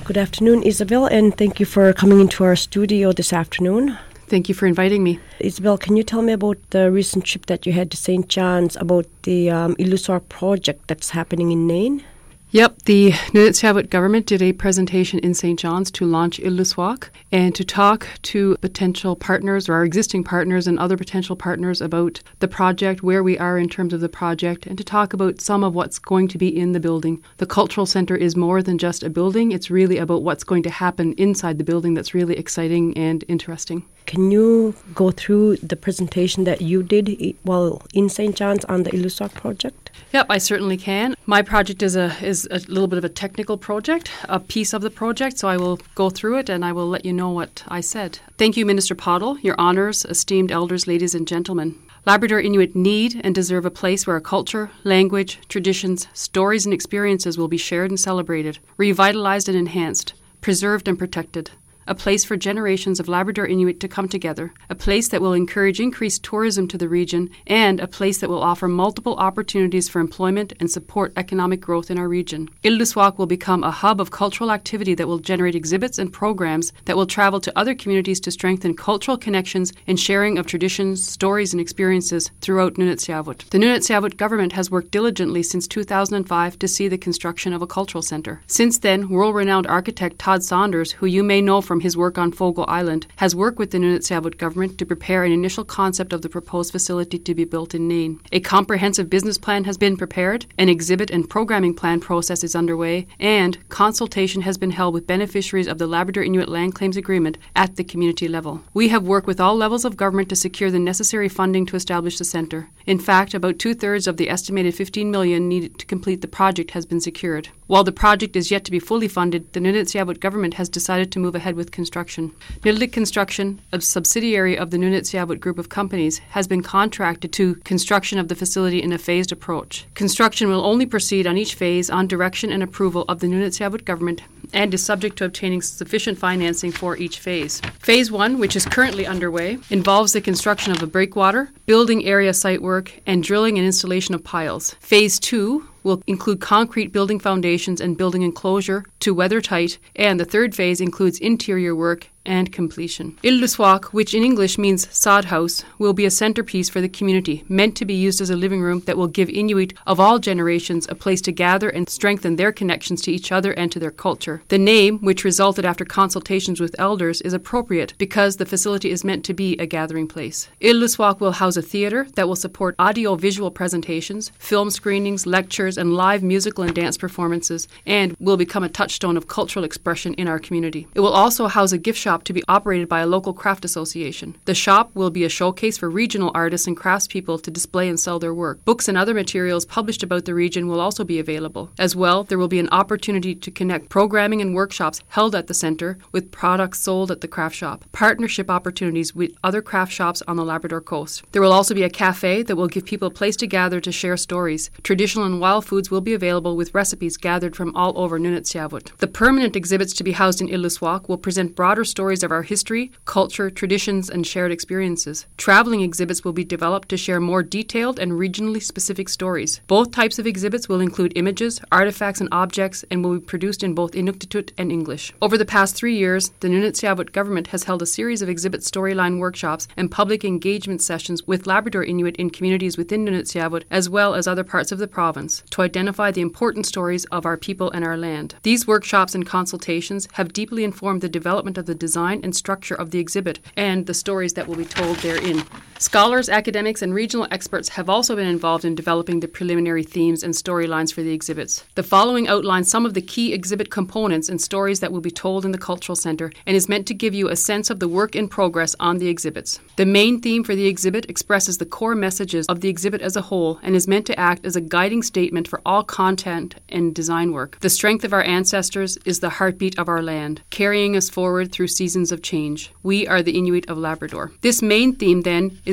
Good afternoon, Isabel, and thank you for coming into our studio this afternoon. Thank you for inviting me. Isabel, can you tell me about the recent trip that you had to St. John's, about the Illusoq project that's happening in Nain? Yep, the Nunavut government did a presentation in St. John's to launch Illusoq and to talk to potential partners or our existing partners and other potential partners about the project, where we are in terms of the project, and to talk about some of what's going to be in the building. The cultural centre is more than just a building. It's really about what's going to happen inside the building that's really exciting and interesting. Can you go through the presentation that you did while in St. John's on the Illusoq project? Yep, I certainly can. My project is a little bit of a technical project, a piece of the project, so I will go through it and I will let you know what I said. Thank you, Minister Pottle, your honours, esteemed elders, ladies and gentlemen. Labrador Inuit need and deserve a place where our culture, language, traditions, stories and experiences will be shared and celebrated, revitalised and enhanced, preserved and protected. A place for generations of Labrador Inuit to come together, a place that will encourage increased tourism to the region, and a place that will offer multiple opportunities for employment and support economic growth in our region. Illusoq will become a hub of cultural activity that will generate exhibits and programs that will travel to other communities to strengthen cultural connections and sharing of traditions, stories, and experiences throughout Nunavut. The Nunavut government has worked diligently since 2005 to see the construction of a cultural centre. Since then, world-renowned architect Todd Saunders, who you may know from his work on Fogo Island, has worked with the Nunavut government to prepare an initial concept of the proposed facility to be built in Nain. A comprehensive business plan has been prepared, an exhibit and programming plan process is underway, and consultation has been held with beneficiaries of the Labrador Inuit Land Claims Agreement at the community level. We have worked with all levels of government to secure the necessary funding to establish the centre. In fact, about 2/3 of the estimated $15 million needed to complete the project has been secured. While the project is yet to be fully funded, the Nunavut government has decided to move ahead with construction. Nunavut Construction, a subsidiary of the Nunavut Group of Companies, has been contracted to construction of the facility in a phased approach. Construction will only proceed on each phase on direction and approval of the Nunavut government and is subject to obtaining sufficient financing for each phase. Phase 1, which is currently underway, involves the construction of a breakwater, building area site work, and drilling and installation of piles. Phase 2 will include concrete building foundations and building enclosure to weather tight, and the third phase includes interior work and completion. Illusoq, which in English means sod house, will be a centerpiece for the community, meant to be used as a living room that will give Inuit of all generations a place to gather and strengthen their connections to each other and to their culture. The name, which resulted after consultations with elders, is appropriate because the facility is meant to be a gathering place. Illusoq will house a theatre that will support audio-visual presentations, film screenings, lectures, and live musical and dance performances, and will become a touchstone of cultural expression in our community. It will also house a gift shop to be operated by a local craft association. The shop will be a showcase for regional artists and craftspeople to display and sell their work. Books and other materials published about the region will also be available. As well, there will be an opportunity to connect programming and workshops held at the centre with products sold at the craft shop, partnership opportunities with other craft shops on the Labrador coast. There will also be a cafe that will give people a place to gather to share stories. Traditional and wild foods will be available with recipes gathered from all over Nunavut. The permanent exhibits to be housed in Illusoq will present broader stories of our history, culture, traditions, and shared experiences. Traveling exhibits will be developed to share more detailed and regionally specific stories. Both types of exhibits will include images, artifacts, and objects and will be produced in both Inuktitut and English. Over the past 3 years, the Nunavut government has held a series of exhibit storyline workshops and public engagement sessions with Labrador Inuit in communities within Nunavut as well as other parts of the province to identify the important stories of our people and our land. These workshops and consultations have deeply informed the development of the design and structure of the exhibit and the stories that will be told therein. Scholars, academics, and regional experts have also been involved in developing the preliminary themes and storylines for the exhibits. The following outlines some of the key exhibit components and stories that will be told in the Cultural Centre and is meant to give you a sense of the work in progress on the exhibits. The main theme for the exhibit expresses the core messages of the exhibit as a whole and is meant to act as a guiding statement for all content and design work. The strength of our ancestors is the heartbeat of our land, carrying us forward through seasons of change. We are the Inuit of Labrador. This main theme, then, is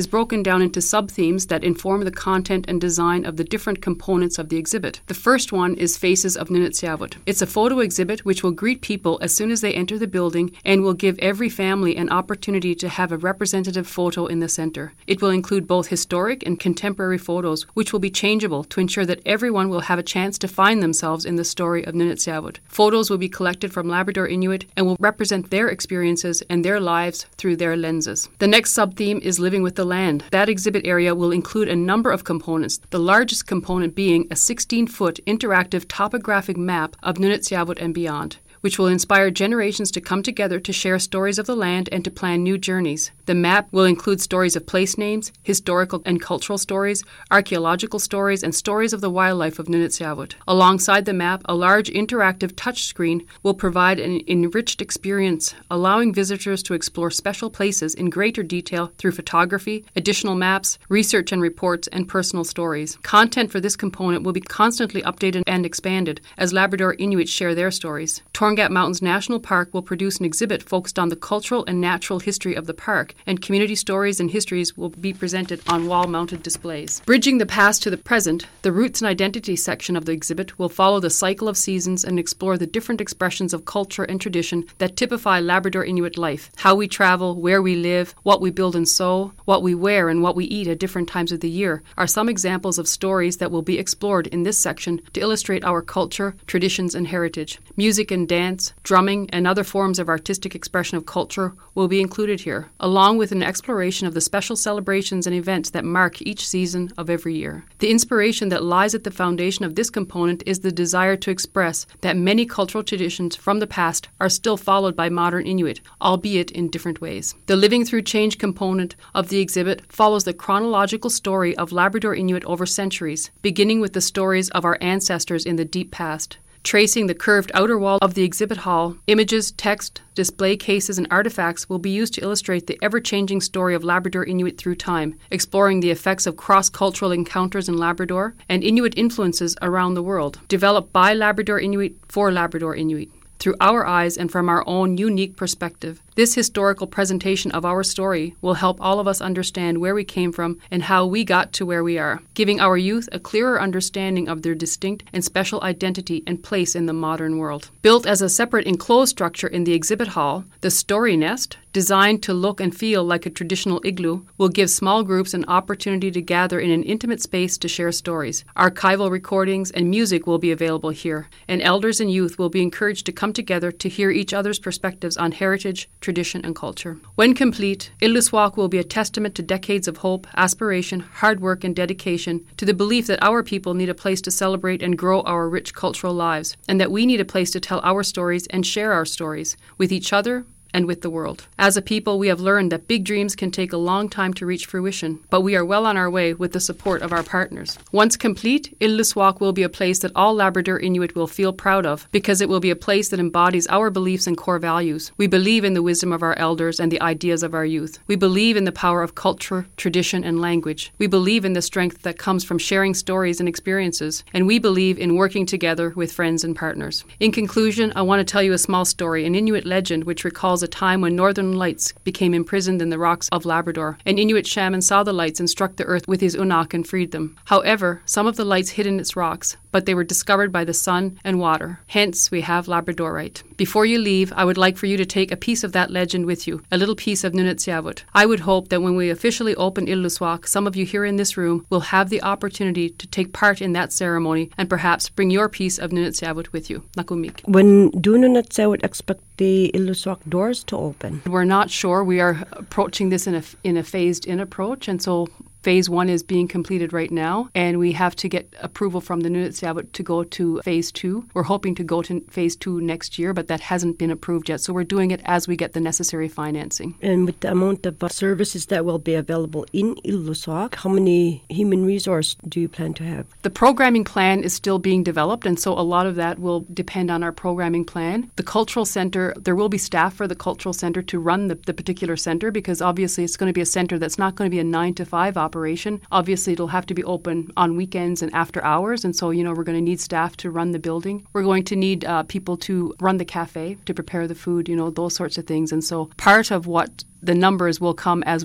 is broken down into sub-themes that inform the content and design of the different components of the exhibit. The first one is Faces of Nunavut. It's a photo exhibit which will greet people as soon as they enter the building and will give every family an opportunity to have a representative photo in the center. It will include both historic and contemporary photos, which will be changeable to ensure that everyone will have a chance to find themselves in the story of Nunavut. Photos will be collected from Labrador Inuit and will represent their experiences and their lives through their lenses. The next sub-theme is Living with the Land. That exhibit area will include a number of components, the largest component being a 16-foot interactive topographic map of Nunavut and beyond, which will inspire generations to come together to share stories of the land and to plan new journeys. The map will include stories of place names, historical and cultural stories, archaeological stories, and stories of the wildlife of Nunavut. Alongside the map, a large interactive touchscreen will provide an enriched experience, allowing visitors to explore special places in greater detail through photography, additional maps, research and reports, and personal stories. Content for this component will be constantly updated and expanded as Labrador Inuit share their stories. Torngat Mountains National Park will produce an exhibit focused on the cultural and natural history of the park, and community stories and histories will be presented on wall-mounted displays. Bridging the past to the present, the Roots and Identity section of the exhibit will follow the cycle of seasons and explore the different expressions of culture and tradition that typify Labrador Inuit life, how we travel, where we live, what we build and sew, what we wear, and what we eat at different times of the year are some examples of stories that will be explored in this section to illustrate our culture, traditions, and heritage. Music and dance, drumming, and other forms of artistic expression of culture will be included here, along with an exploration of the special celebrations and events that mark each season of every year. The inspiration that lies at the foundation of this component is the desire to express that many cultural traditions from the past are still followed by modern Inuit, albeit in different ways. The Living Through Change component of the exhibit follows the chronological story of Labrador Inuit over centuries, beginning with the stories of our ancestors in the deep past. Tracing the curved outer wall of the exhibit hall, images, text, display cases, and artifacts will be used to illustrate the ever-changing story of Labrador Inuit through time, exploring the effects of cross-cultural encounters in Labrador and Inuit influences around the world, developed by Labrador Inuit for Labrador Inuit, through our eyes and from our own unique perspective. This historical presentation of our story will help all of us understand where we came from and how we got to where we are, giving our youth a clearer understanding of their distinct and special identity and place in the modern world. Built as a separate enclosed structure in the exhibit hall, the Story Nest, designed to look and feel like a traditional igloo, will give small groups an opportunity to gather in an intimate space to share stories. Archival recordings and music will be available here, and elders and youth will be encouraged to come together to hear each other's perspectives on heritage, tradition, and culture. When complete, Illusiwak will be a testament to decades of hope, aspiration, hard work, and dedication to the belief that our people need a place to celebrate and grow our rich cultural lives, and that we need a place to tell our stories and share our stories with each other and with the world. As a people, we have learned that big dreams can take a long time to reach fruition, but we are well on our way with the support of our partners. Once complete, Illusiwak will be a place that all Labrador Inuit will feel proud of, because it will be a place that embodies our beliefs and core values. We believe in the wisdom of our elders and the ideas of our youth. We believe in the power of culture, tradition, and language. We believe in the strength that comes from sharing stories and experiences, and we believe in working together with friends and partners. In conclusion, I want to tell you a small story, an Inuit legend which recalls a time when northern lights became imprisoned in the rocks of Labrador. An Inuit shaman saw the lights and struck the earth with his unak and freed them. However, some of the lights hid in its rocks, but they were discovered by the sun and water. Hence, we have Labradorite. Before you leave, I would like for you to take a piece of that legend with you, a little piece of Nunavut. I would hope that when we officially open Illusiwak, some of you here in this room will have the opportunity to take part in that ceremony and perhaps bring your piece of Nunavut with you. Nakumik. When do Nunavut expect the Illusiwak doors to open? We're not sure. We are approaching this in a phased-in approach, and so Phase 1 is being completed right now, and we have to get approval from the Nunavut to go to Phase 2. We're hoping to go to Phase 2 next year, but that hasn't been approved yet, so we're doing it as we get the necessary financing. And with the amount of services that will be available in Illusiwak, how many human resources do you plan to have? The programming plan is still being developed, and so a lot of that will depend on our programming plan. The cultural center, there will be staff for the cultural center to run the particular center, because obviously it's going to be a center that's not going to be a 9-to-5 operation. Obviously, it'll have to be open on weekends and after hours, and so, we're going to need staff to run the building. We're going to need people to run the cafe, to prepare the food, those sorts of things. And so part of what the numbers will come as we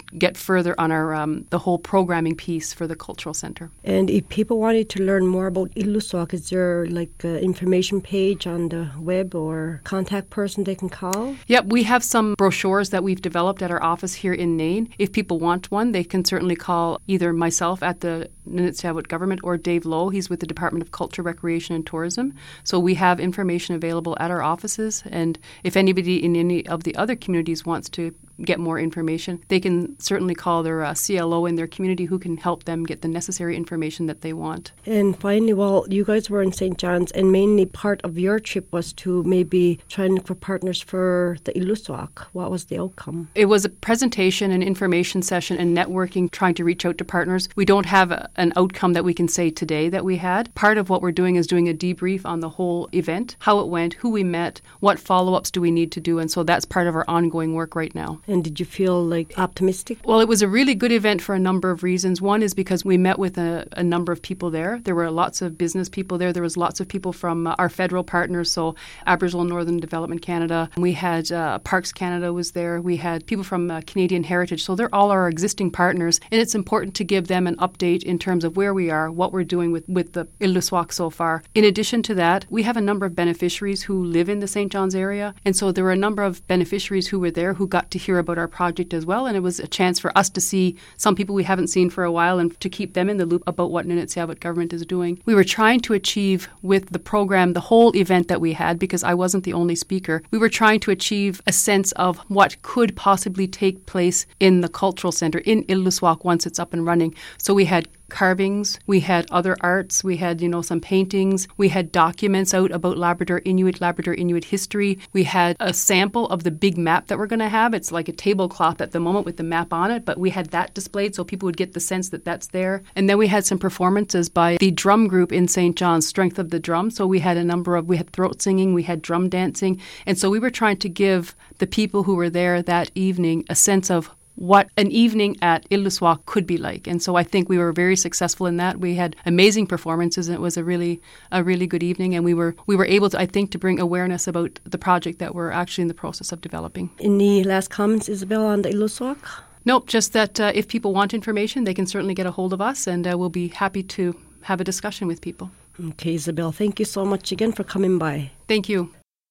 get further on our the whole programming piece for the cultural center. And if people wanted to learn more about Illusoq, is there like an information page on the web or contact person they can call? Yep, we have some brochures that we've developed at our office here in Nain. If people want one, they can certainly call either myself at the Nunavut government or Dave Lowe. He's with the Department of Culture, Recreation and Tourism. So we have information available at our offices, and if anybody in any of the other communities wants to get more information, they can certainly call their CLO in their community who can help them get the necessary information that they want. And finally, well, you guys were in St. John's, and mainly part of your trip was to maybe try and look for partners for the Illusoq. What was the outcome? It was a presentation, an information session, and networking, trying to reach out to partners. We don't have an outcome that we can say today that we had. Part of what we're doing is doing a debrief on the whole event, how it went, who we met, what follow-ups do we need to do, and so that's part of our ongoing work right now. And did you feel like optimistic? Well, it was a really good event for a number of reasons. One is because we met with a number of people there. There were lots of business people there. There was lots of people from our federal partners, so Aboriginal Northern Development Canada. We had Parks Canada was there. We had people from Canadian Heritage. So they're all our existing partners, and it's important to give them an update in terms of where we are, what we're doing with the Illusoq so far. In addition to that, we have a number of beneficiaries who live in the St. John's area, and so there were a number of beneficiaries who were there who got to hear about our project as well, and it was a chance for us to see some people we haven't seen for a while and to keep them in the loop about what Nunavut government is doing. We were trying to achieve with the program, the whole event that we had, because I wasn't the only speaker, we were trying to achieve a sense of what could possibly take place in the cultural centre, in Illusoq, once it's up and running. So we had carvings, we had other arts, we had, some paintings, we had documents out about Labrador Inuit history. We had a sample of the big map that we're going to have. It's like a tablecloth at the moment with the map on it, but we had that displayed so people would get the sense that that's there. And then we had some performances by the drum group in St. John's, Strength of the Drum. So we had we had throat singing, we had drum dancing. And so we were trying to give the people who were there that evening a sense of what an evening at Illusoq could be like. And so I think we were very successful in that. We had amazing performances, and it was a really good evening. And we were able to, I think, to bring awareness about the project that we're actually in the process of developing. Any last comments, Isabel, on the Illusoq? Nope, just that if people want information, they can certainly get a hold of us, and we'll be happy to have a discussion with people. Okay, Isabel, thank you so much again for coming by. Thank you.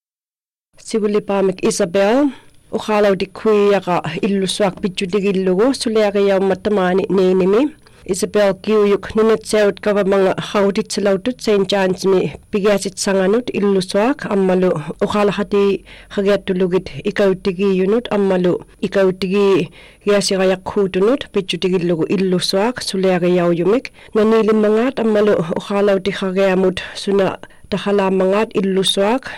Siwulipamik Isabel. Ukhalaw di kuyaga Illusoq pitjudigillugu suliagayaw matamani ninimi. Isabel Kiuyuk nunatsaut kava mga hauditsalawtut St. John's mi pigasit sanganut Illusoq ammalu ukhalahati hagiatulugit ikautigiyunut ammalu ikautigi yasirayakhudunut pitjudigillugu Illusoq suliagayaw yumik nanilimangat ammalu ukhalaw di hagiamut suna tahalamangat Illusoq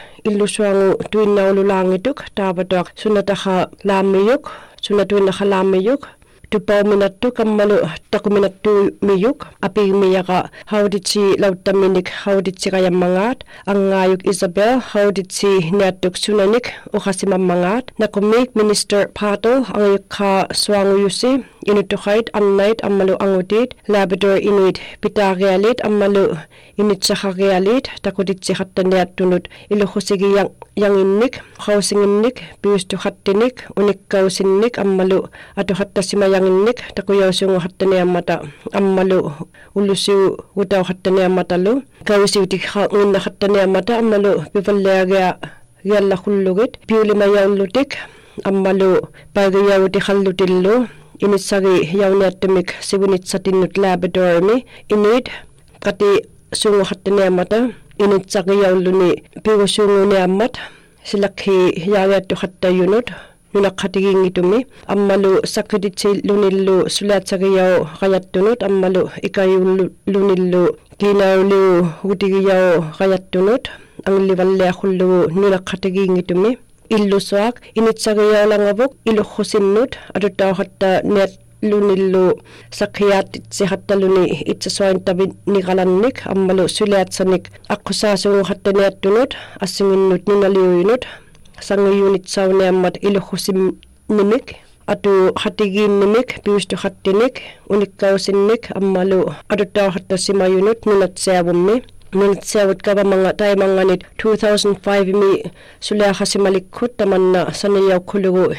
tuinnaululangituk taapatok sunataha laamiyuk sunatuinnahalamiyuk tupauminattu kammalu takuminattu miyuk apigmiyaqa hauditsi lauttaminik hauditsiqayammangaat angaayuk Isabel hauditsi niattuk sunanik uqasimammangaat nakumik Minister Pato angayukqa suanguyusi inutuqait annait ammalu angutit Labrador Inuit pitaaqialit ammalu initsahaqialit takutitsiqattaniattunut iluqhusigiyang yanginnik hausinginnik piustuqattinik unikkausinnik ammalu atuhattasimayanginnik takuyausunguhattaniammata ammalu ulusiu utauhattaniammatalu kausiutikhaunnahattaniammata ammalu pivallaagia giallahullugit piulimayaullutik ammalu paagiyautikhallutillu initsagi yauniattumik sivunitsatinnut Labradormi Inuit qati sunguhattaniammata initsaqiyaulluni piusuunguniammat silakhi yaagiattuhattayunut nunaqhatigingitumi ammalu sakrititsilunillu sulaatsagiyaw qayattunut ammalu ikayullunillu kiinauliu utigiyau qayattunut anglivalliaqullugu nunaqhatigingitumi Illusoq initsaqiyaulangavuk iluqhusinnut atutauhatta niat lunillu sakhiaatitsihattaluni itsasuaintaviniqalannik ammalu suliatsanik aqusaasuunguhattaniattunut assinginnut nunaliuyunut sangiyunitsauniammat iluqhusinnimik atu hatigiinnimik piustuqattinik unikkausinnik ammalu atutauhattasimayunut nunatsiavummi Nunatsaawat kavamanga taimanganit 2005 mi suliaqasimalikkut tamanna saniyaukkulugu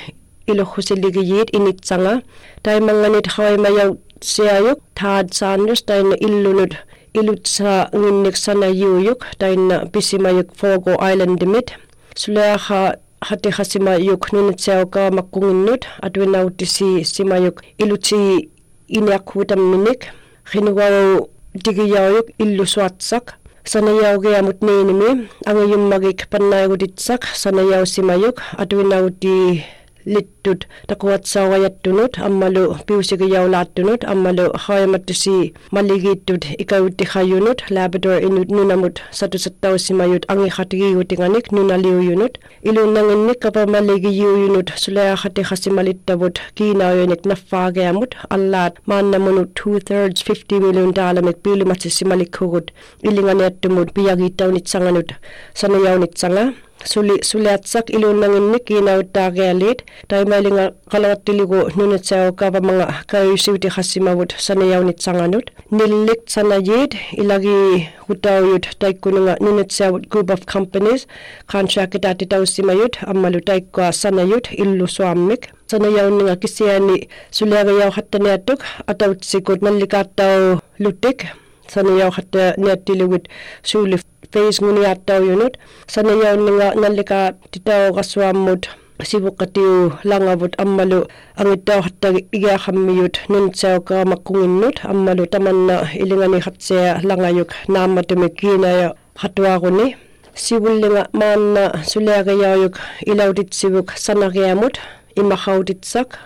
iluhusiligiyit initsanga taimanganit hawaimayaw siayuk Tad Sanders taina illunut ilutsa nginnik sanayuyuk taina pisimayuk Fogo Island dimit suleaha hati hasimayuk nunitsauka makunginnut adwinautisi simayuk ilutsi iniakutamminik hinuwaw digiyawuk illusuatsak sanayaw gayamut ninimi angayummagik pannayguditsak sanayaw simayuk adwinauti littut takuwatsawayattunut ammalu piusigayaw laattunut ammalu hayamattusi maligittut ikawuttihayunut Labrador inut nunamut satusattaw simayut angihatigiutinganik nunaliuyunut ilunanginnik kapamaligiyuyunut sulayahati hasimalittavut kiinauyonik naffaagayamut allaat maannamunut 2/3 $50 million piulumatsisimalikhugut ilinganiattumut piyagiittaunitsanganut sanayaunitsanga suliatsak ilunanginnik kiinauttaagialit taimailinga qalavattiligu nunatsaukava mga kayusiuti hassimavut sanayaunitsanganut nillik sanayit ilagi hutauyut taikkununga nunatsaavut group of companies contractataatitaussimayut ammalu taikkua sanayut illusuammik sanayauninga kisiani suliagayaw hattaniattuk atautsikut nallikaattau lutik sanayaw hatta niattilugut suuli Face nguniattauyunut sanayauninga nallika titau qassuammut sivuqatiu langavut ammalu angittau hatta igahammiyut nuntsauka makkunginnut ammalu tamanna ilingani hatsia langayuk naammatumik kiinaya hatuaquni sivullinga maanna suliagayauyuk ilautitsivuk sanagiamut imahautitsak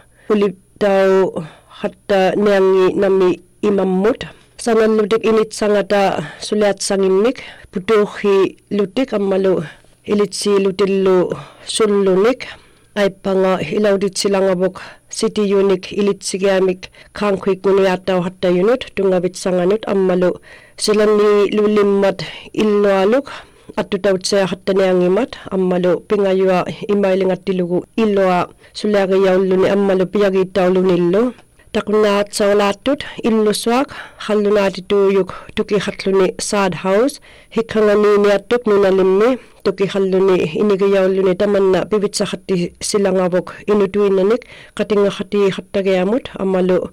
ulitau hatta neangi nami imammut sanallutik initsangata suliatsanginnik putuhi lutik ammalu ilitsi lutillu sullunik aipanga ilauditsilangavuk city unik ilitsigiamik kaankuik nguniattau hattayunut tungavitsanganut ammalu silani lulimmat illualuk attutautsea hattaniangimat ammalu pingayua imailingattilugu illua suliagayaulluni ammalu piyagiittaulunillu takunaat sawlaatut illusuak hallunaatituuyuk tukihalluni sad house hikhanganiiniattuk nunalimmi tukihalluni inigayaulluni tamanna pivitsahatti silangavuk inutuinnanik qatingahati hattagiamut ammalu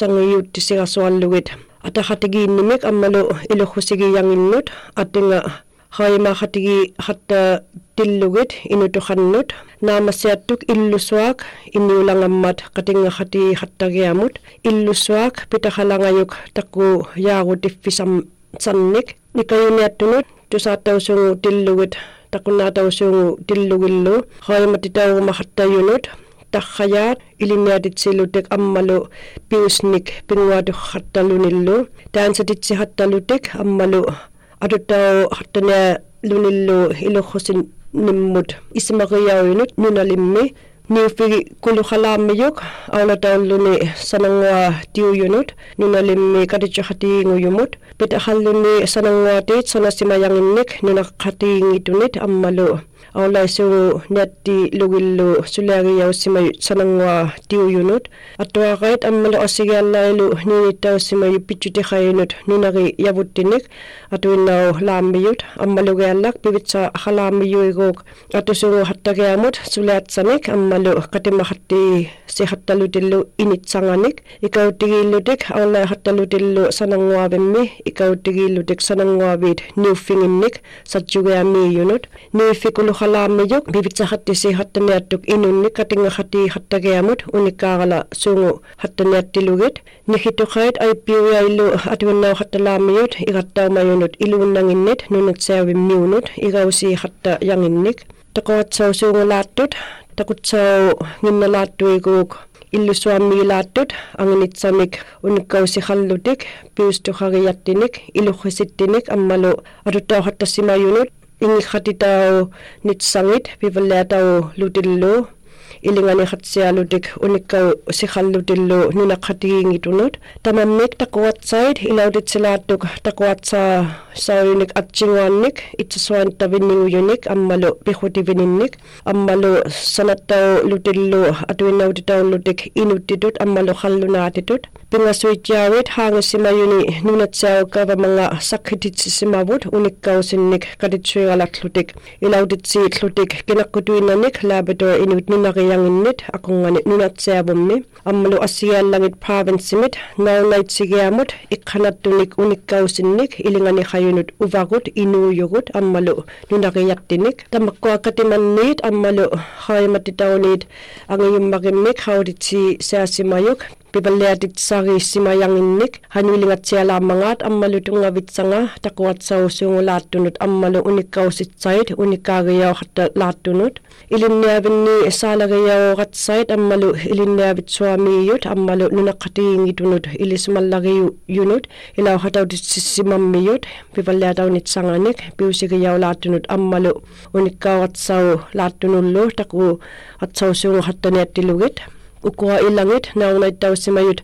sangiyuuttisigarsuallugit atahatigiinnimik ammalu iluhusigiyanginnut atinga haima hatigi hatta tillugit inutuhannut naamasiattuk illusuak iniulangammat qatinga hati hattagiamut illusuak pitahalangayuk takku yaagutifisam sannik nikayuniattunut tusaattausungu tillugit takunaatausungu tillugillu haimatitauguma hattayunut takhayat iliniatitsilutik ammalu piusnik pinguatu hattalunillu taansatitsi hattalutik ammalu adutau hattania lunillu iluhusin nimmut ismagiyawinut nunalimmi niufigi kuluhalaamiyuk aulatauluni sanangwa tiuyunut nunalimmi kadichahatiinguyumut pitahalluni sanangwatit sanasimayanginnik nunakhatingitunit ammalu aulaisungu niatti lugillu suliagiyaussimayut sanangwa tiuyunut atuaqait ammalu asigiallailu ninittaussimayut pitchutihayunut nunagi yavuttinik atuinnau laamiyut ammalugiallak pivitsa halaamiyuiguk atusungu hattagiamut suliatsanik ammalu qatimahatti sihattalutillu initsanganik ikauttigillutik aulai hattalutillu sanangwaavimmi ikauttigillutik sanangwaavit niuffinginnik satjugiamiyunut niiffikulu halaamiyuk pivitsahatti sihattaniattuk inunnik qatingahati hattagiamut unikkaarala sungu hattaniattilugit nihituqait aipiuyaillu atuinnau hattalaamiyut igattaumayunut iluunnanginnit nunutseavimmiunut igausi hattayanginnik taquatsausuungulaattut takutsau nginnalaattuiguk illusuammiilaattut anginitsamik unikkausihallutik piustuhagiyattinik iluhisittinik ammalu adutau hattasimayunut ingikhatitau nitsangit pivalleatau lutillu ilingani hatsialutik unikkau sihallutillu nunaqhatigiingitunut tamammik taquatsait ilauditsilaattuk taquatsa sauyunik atsinguannik itsasuanittavinninguyunik ammalu pihutivininnik ammalu sanattau lutillu atuinnautitaullutik inuttitut ammalu hallunaatitut pingasuitjaavit haangisimayuni nunatsiaukavamanga sakhititsisimavut unikkausinnik kaditsuigalatlutik ilauditsiitlutik kinakkutuinnanik Labrador inut nunagi pitarianginnit akungani nunatseavummi ammalu asiallangit provinceimit naunaitsigiamut ikkanattunik unikkausinnik ilingani khayunut uvagut inuuyugut ammalu nunaqiyattinik tamakkuakatimanniit ammalu khaymatitaunit angiyummaqimmik hauditsi saasimayuk pipalleatit sariissimayanginnik hanuilingatsialaammangaat ammalu tungavitsanga taquatsausuungulaattunut ammalu unikkaussitsait unikkaagiyauqatta laattunut ilinniavinni saalagiyauqatsait ammalu ilinniavitsuamiiyut ammalu nunaqqatiingitunut ilismallagiyunut ilauqatautissisimammiyut pipalleataunitsanganik piusigiyaulaattunut ammalu unikkauqatsau laattunullu taqu atsausuunguqattaniattilugit ukua ilangit naunaittaussimayut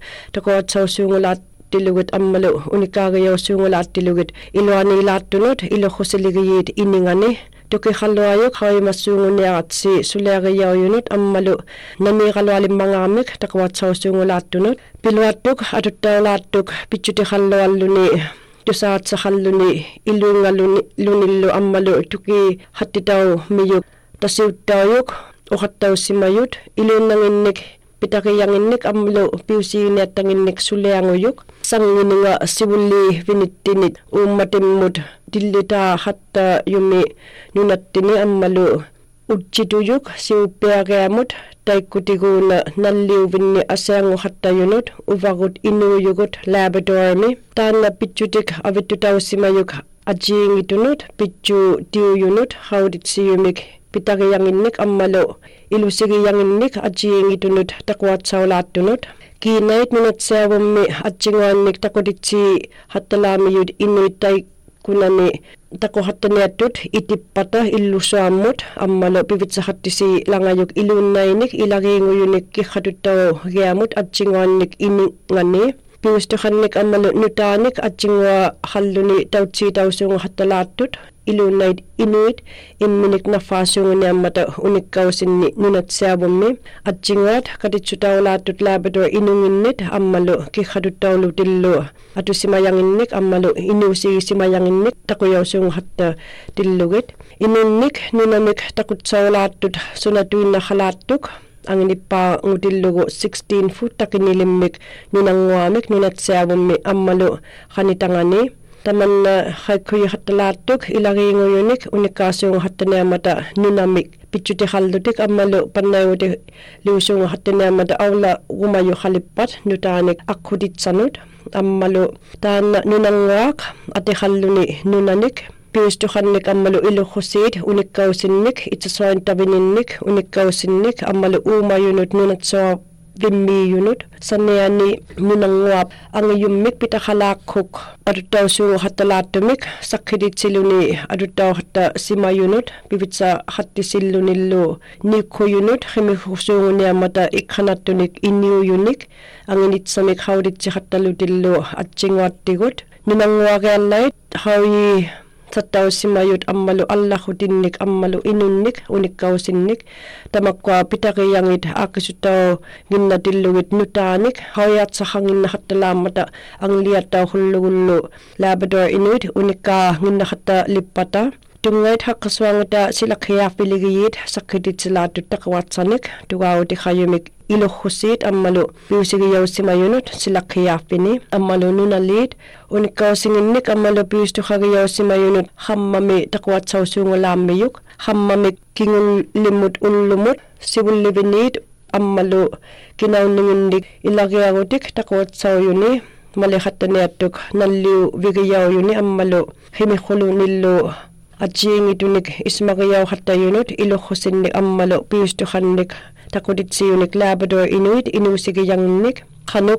taquatsausuungulaattilugit ammalu unikkaagiyausuungulaattilugit iluaniilaattunut iluqqusiligiyit iningani tukiqalluayuk qaimassuunguniaqatsi suleaqiyauyunut ammalu naniiqalualimmangaamik taquatsausuungulaattunut piluattuk atuttaulaattuk pitchutiqallualluni tusaatseqalluni iluungalunillu ammalu tuki hattitau miyuk tasiuttauyuk uqattaussimayut iluunnanginnik pitarianginnik ammalu piusiiniattanginnik suleanguyuk sangininga sivulli vinittinit ummatimmut dillita hatta yumi nunattini ammalu utsituyuk siuppeaqiamut taikkutiguuna nalliuvinni asaanguqattayunut uvagut inuuyugut labradormi taanna pitchutik avittutaussimayuk ajiingitunut pitchu tiuyunut hauditsiyumik pitarianginnik ammalu ilusigiyanginnik ajiingitunut taquatsaulaattunut kiinait nunatseavummi atsingoannik taqutitsi hattalaamiyut inuittai kunani taquhattaniattut itippata illusuammut ammalu pivitsahattisi langayuk iluunnainik ilagiinguyunik kiqqatuttau giamut atsingoannik iningani piustuqannik ammalu nutaanik atsingua halluni tautsiitausuunguqattalaattut iluunnait inuit imminik naffaasuunguniammata unikkausinni nunatseavummi atsinguat katitsutaulaattut labrador inunginnit ammalu kiqqatuttaulutillu atusimayanginnik ammalu inuusigisimayanginnik taquyausuunguqatta tillugit inunnik nunamik taqutsaulaattut sunatuinnaqalaattuk anginippaa ngutillugu 16 foot takinilimmik nunanguamik nunatseavummi ammalu qanitangani tamanna hakkuyuqattalaattuk ilagiinguyunik unikkaasuunguqattaniamata nunamik pitchutiqallutik ammalu pannayuti liusuunguqattaniamata aula gumayuqalippat nutaanik akkutitsanut ammalu taanna nunanguaq atiqalluni nunanik piustuqannik ammalu iluqqusiit unikkausinnik itsasointavininnik unikkausinnik ammalu uumayunut nunatsoa vimmiyunut sanniani nunanguap angiyummik pitaqalaaqquk atuttausuunguqattalaattumik saqqititsiluni atuttauqatta simayunut pivitsa qattisillunillu niikkuyunut qimiggusuunguniammata ikqanattunik inniuyunik anginitsamik hauditsiqattalutillu atsinguattigut nunanguaqiallait hawi sattaussimayut ammalu allahutinnik ammalu inunnik unikkausinnik tamakkua pitariangit aaqisuttau ginnatillugit nutaanik hawiatsaqanginnaqattalaammata angliattauqullugullu labrador inuit unikkaa ginnaqatta lippata tungait haqqasuangata silaqqiaaffiligiyit saqqititsilaatut taqawatsanik tugaawutiqayumik iluqqusiit ammalu piusigiyaussimayunut silaqqiaaffini ammalu nunaliit unikkausinginnik ammalu piustuqagiyaussimayunut hammami taquatsausuungulaammiyuk hammamik kingullimmut ullumut sivulliviniit ammalu kinaunninginnik ilagiagutik taquatsauyuni maliqattaniattuk nalliu vigiyauyuni ammalu qimiqqulunillu ajiingitunik ismaqiyauqattayunut iluqqusinnik ammalu piustuqannik taqutitsiyunik labrador inuit inuusigiyanginnik qanuk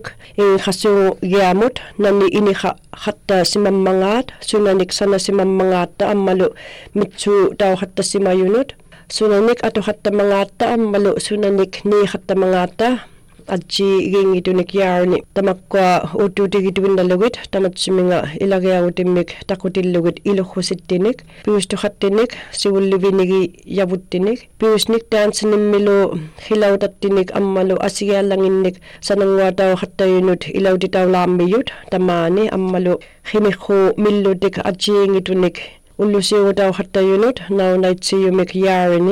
qassuugiamut nani iniqatta simammangaat sunanik sana simammangaatta ammalu mitsu tauqattasimayunut sunanik atuqattamangaatta ammalu sunanik niiqattamangaatta aji gingitunik yaarni tamakkua utuutigituinnalugit tamatsuminga ilagiagutimmik taqutillugit iluqqussittinik piustuqattinik sivullivinigi yavuttinik piusnik taansinimmilu hilautattinik ammalu asigiallanginnik sananguatauqattayunut ilautitaulaammiyut tamaani ammalu qimiqqu millutik ajiingitunik ullusiugutauqattayunut naunaitsiiyumik yaarini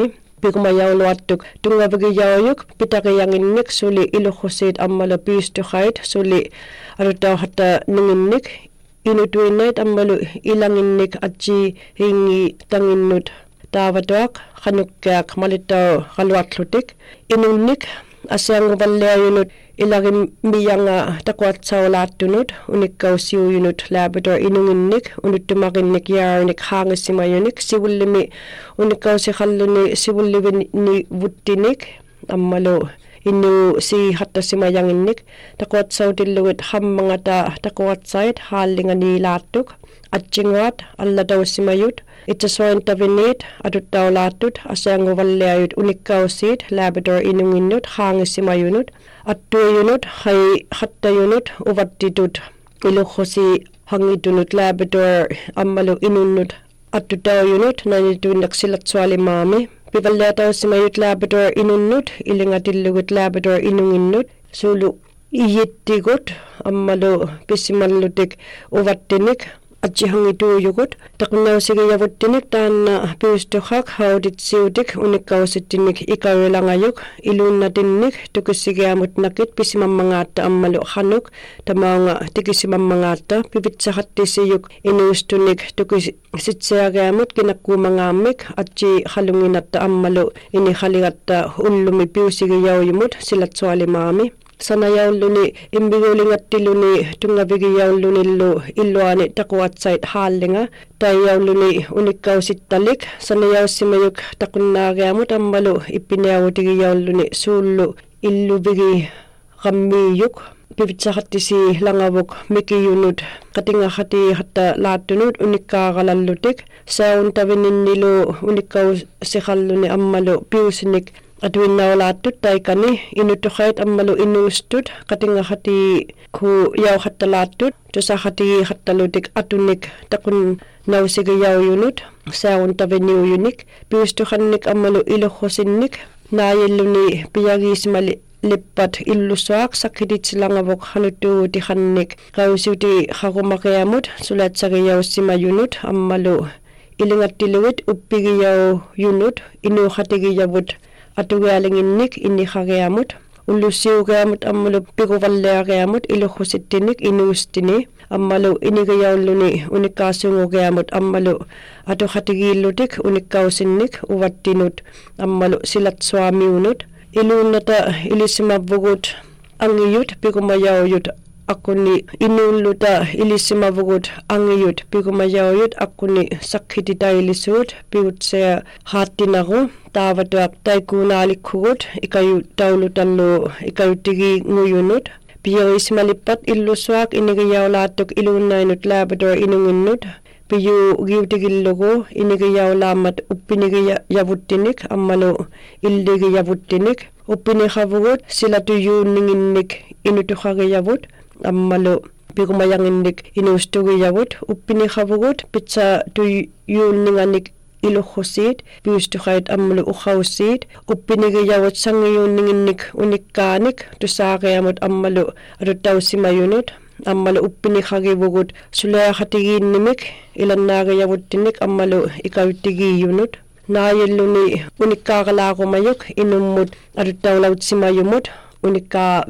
pikumayauluattuk tungavigiyauyuk pitaqiyanginnik suli ilukhussit ammalo piistukhait suli arutauhatta ninginnik inutuinnait ammalu ilanginnik atsi hingi tanginnut taavatuaq qanukkiaq malittau qaluatlutik inunnik asianguvalliayunut ilagim miyanga takuatsaulaattunut unikkausiuyunut Labrador inunginnik unuttumarinnik yaarnik haangisimayunik sivullimi unikkausiqalluni sivullivini vuttinik ammalu innu si hattasimayanginnik takuatsautillugut hammangata takuatsait haallingani laattuk atsinguat allataussimayut itsasointavinit atuttaulaattut asianguvalliayut unikkausiit Labrador inunginnut haangisimayunut attuayunut hai hattayunut uvattitut ilukhusi hangitunut Labrador ammalu inunnut attutauyunut nanituinnaksilatsualimaami pivalliataussimayut Labrador inunnut ilingatillugut Labrador inunginnut sulu iyittigut ammalu pissimallutik uvattinik atjihangituuyugut taqunausigiyavuttinik taanna piustuqaq hauditsiutik unikkaussittinik ikauilangayuk iluunnatinnik tukissigiamut nakit pisimammangaata ammalu hanuk tamaunga tikisimammangaata pivitsaqattisiyuk inuustunik tukisitsiagiamut kinakkuumangaammik atji halunginatta ammalu ini haligatta ullumi piusigiyauyumut silatsualimaami sanayaulluni imbigulingattiluni tungavigiyaulunillu illuani takuatsait haallinga taiyaulluni unikkausittalik sanayaussimayuk taqunnaagiamut ammalu ippineavutigiyauluni suullu illuvigi qammiyuk pivitsaqattisi langavuk mikiyunut qatingaqati hatta laattunut unikkaaqalallutik sauntavininnilu unikkausiqalluni ammalu piusinik atuinnaulaattut taikani inutuqait ammalu inuustut qatingaqati ku yauhattalaattut tusaqati hattalutik atunik taqun nausigiyauyunut saaguntaviniuyunik piustuqannik ammalu iluqqusinnik naayilluni piyagiismali lippat illusuaq sakkititilangavuk hanuttuutiqannik qausuti qaqumaqiamut sulatsagiyaussimayunut ammalu ilingattilugut uppigiyauyunut inuuqatigiyavut atugialinginnik inniqagiamut ullussiugiamut ammalu pikuvalliagiamut iluqqussittinik inuustini ammalu inigiyaulluni unikkaasuungugiamut ammalu atuqatigiillutik unikkausinnik uvattinut ammalu silatsuamiunut iluunnata ilissimavvugut angiyut pikumayauyut akkuni inuulluta ilissimavvugut angiyut pikumayauyut akkuni sakkititailisuut piutsea haattinaru taavatuaq taikuunaalikkugut ikayu taulutallu ikayuttigi nguyunut piyagismalippat illusuaq inigiyaulaattuk iluunnainut Labrador inunginnut piyu giutigillugu inigiyaulaamat uppinigiyavuttinik ammalu illigiyavuttinik uppiniqavugut silatuyuunninginnik inutuqagiyavut ammalu pikumayanginnik inuustugiyavut uppiniqavugut pitsa tuyuunninganik iluqqusiit piustuqait ammalu uqaussiit uppinigiyavut sangiyuunninginnik unikkaanik tusaaqiamut ammalu atuttaussimayunut ammalu uppiniqagivugut suleaqatigiinnimik ilannaagiyavuttinik ammalu ikavittigiyunut naayilluni unikkaaqalaaqumayuk inummut atuttaulautsimayumut unikkaa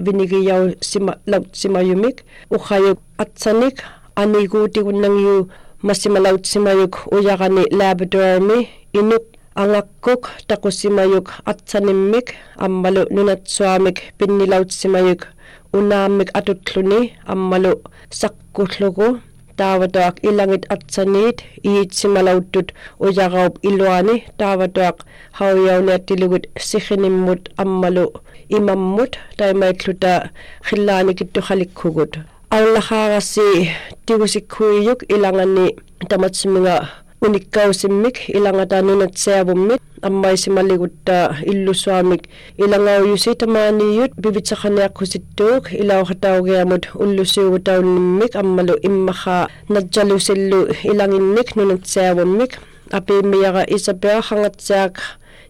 vinigiyausimalautsimayumik uqayuk atsanik aniguutigunnangyu massimalautsimayuk uyaqani Labradormi inuk angakkuk taqussimayuk atsanimmik ammalu nunatsuamik pinnilautsimayuk unaammik atuttluni ammalu saqqullugu taavatuaq ilangit atsaniit iitsimalautut uyaqaup iluani taavatuaq hauyauliattilugut siqinimmut ammalu imammut taimaitluta qillaanikittuqalikkugut aullaqaaqassi tigusikkuiyuk ilangani tamatsiminga unikkausimmik ilangata nunatseavummik ammaisimaligutta illusuamik ilangauyusi tamaaniyut pivitsaqaniaqqusittuuk ilauqataugiamut ullusiugutaunnimmik ammalu immaqa natjalusillu ilanginnik nunatseavummik apiimiyaqa isapea qangatsiaq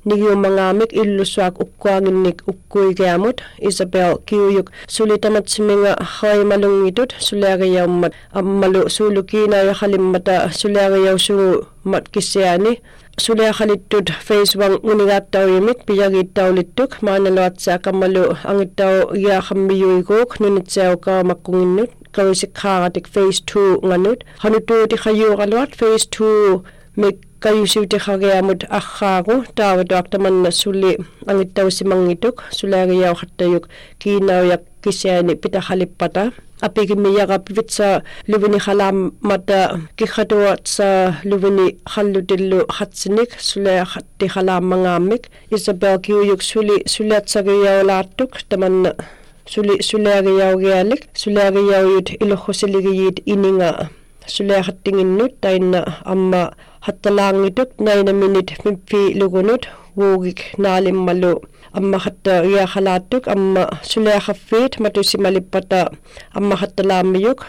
nigiumangaamik illusuak ukkuanginnik ukkuikiamut Isabel kiuyuk sulitamatsimminga haimalungitut suleariyaummat ammalu sulukiinayahalimmata suleariyausugu matkisiani suleahalittut phase 1 unigattauimik piyagiittaulittuk maanaluatsaaqammalu angittau iaahammiyuiguuk nunitsiaukaamakunginnut kausikhaaratik phase 2 nganut hanutuuti khayuuraluat phase 2 mik kayusiutikhariamut arraaru taavatuartamanna suli angittausimangituk suleariyauhattayuk kiinauyak kisiani pitahalippata apigimiyara pivitsa luvini khalaamata kikhatuatsa luvini khallutillu khatsinik suleahatti khalaammangaamik Isabel kiuyuk suliatsariyaulaattuk tamanna suleariyaugialik suleariyauyut ilukhusiligiyiit ininga suleahattinginnut tainna amma hattalaangituk 9 minute mippi lugunut wuugik naalimmalu amma hatta riahalaattuk amma suleahaffiit matusimalippata amma hattalaamiyuk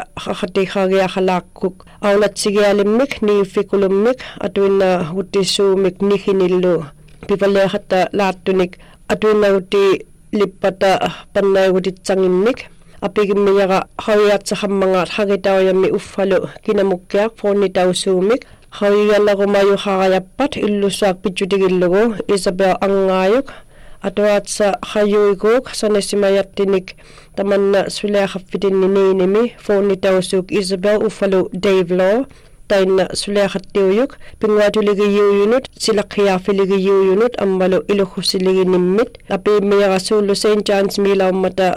suleahatikhariahalaakkuk aulatsigialimmik niiffikulimmik atuinna hutisuumik nihinillu pivaleahatta laattunik atuinna huti lippata pannaigutitsanginnik apigimmiyaga hariatsahammangaat hagitauyammi uffalu kinamukkiaq foonnitausuumik hariallarumayu harajappat illusaak pitjutigillugu Isabel angaayuk atuatsa hayuiguuk sanesimayattinik tamanna suleahaffitinni niinimi foonnitausuuk Isabel uffalu Dave Law tainna suleahattiuyuk pinguatuligiyuyunut silakhiaafiligiyuyunut ammalu ilukhusiliginnimmit apiimmiyaga suullu St. John's milaummata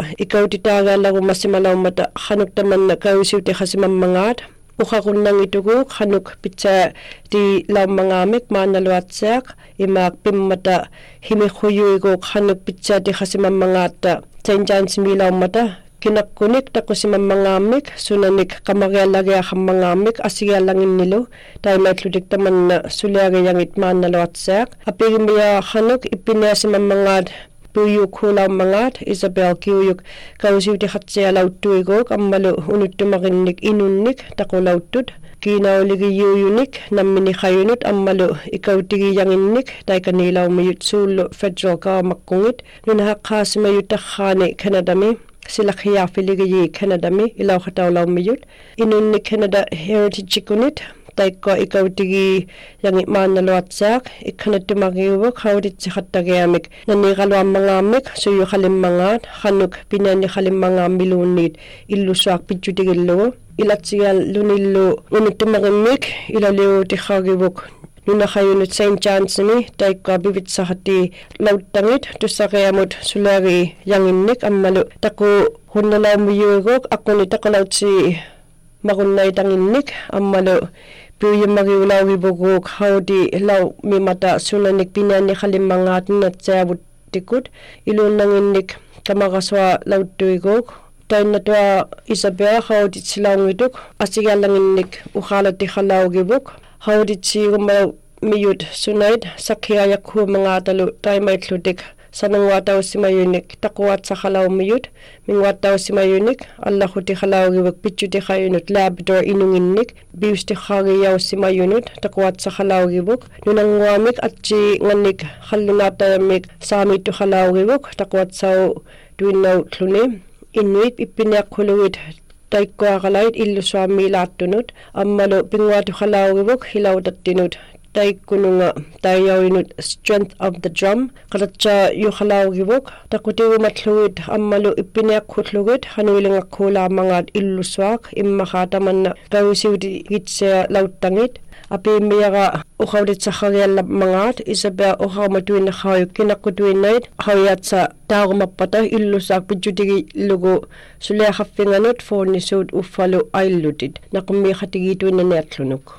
ikautitaagaallarumassimalaummata khanuk tamanna kausiuti khasimammangaat uqaqunnangituguuk khanuk pitsa ti laummangaamik maanaluatsiaq imaak pimmata himikhuyuiguuk khanuk pitsa ti khasimammangaata St. John's milaummata kinakkunik taqusimammangaamik sunanik qamariallagiahammangaamik asigiallanginnilu taimaatlutik tamanna suleagiyangit maanaluatsiaq apigimmiya khanuk ippiniasimammangaat puyukhuulaummangaat Isabel kiuyuk kausiutikhatsialauttuiguuk ammalu unuttumarinnik inunnik taqulauttut kiinauligiyuyunik nammini khayunut ammalu ikautigiyanginnik taikaniilaumiyut suullu federal kaamakkungit nunahaqqaasimayutarraani Canadami silakhiaafiligiji Canadami ilauqhataulaummiyut inunni Canada Heritage kunit taikko ikautigi yangi maanaluatsaaq ikhanattumagiuvuk hautitsiqattagiamik naniiqaluammangaamik suyuqalimmangaat khanuk pinani qalimmangaammiluunniit illusaaq pitjutigillugu ilatsigal lunillu unuttumaqimmik ilaliuutiqaagivuk nunakhayunut St. John'smi taikko pivitsaqati lauttangit tussariamut sulaari yanginnik ammalu taqu hunnalaummiyuiguuk aquni taqalautsi maqunnaitanginnik ammalu puyimmagiulaugivuguuk hauti lau mimata sunanik pinani qalimmangaatinnatsaavuttikut iluunnanginnik kamaqasua lauttuiguuk tainnatua Isabel hautitsilaungituk asigiallanginnik uqaalatiqalaugivuk hautitsiigummalu miyut sunait sakhiayakhuumangaatalu taimaitlutik sananguataussimayunik taquatsaqalaumiyut minguataussimayunik allahutikhalaugiwak pitjutikhayunut labrador inunginnik biustikhariaussimayunut taquatsaqalaugiwuk nunanguamik atsi ngannik khallunaatayamik saamittukhalaugiwuk taquatsau tuinnautluni inuit ippiniaqqhulugit taikkuaqalait illusuammiilaattunut ammalu pinguatukhalaugiwuk hilautattinut taikkununga taiyauinut strength of the drum qalatsa yuqalaugivuk taqutigumatlugut ammalu ippiniaqqhullugit hanuilingaqquulaamangaat illusuaq immaqaatamanna kausiuti gitsia lauttangit apiimmiyaga uqaulitsaqariallammangaat Isabel uqaumatuinnaqqauyuk kinaqqutuinnait hauyatsa taarumappata illusaaq pitjutigilugu suleaqaffinganut foonnisuut uffalu aillutit naqummiiqatigituinnaniatlunuk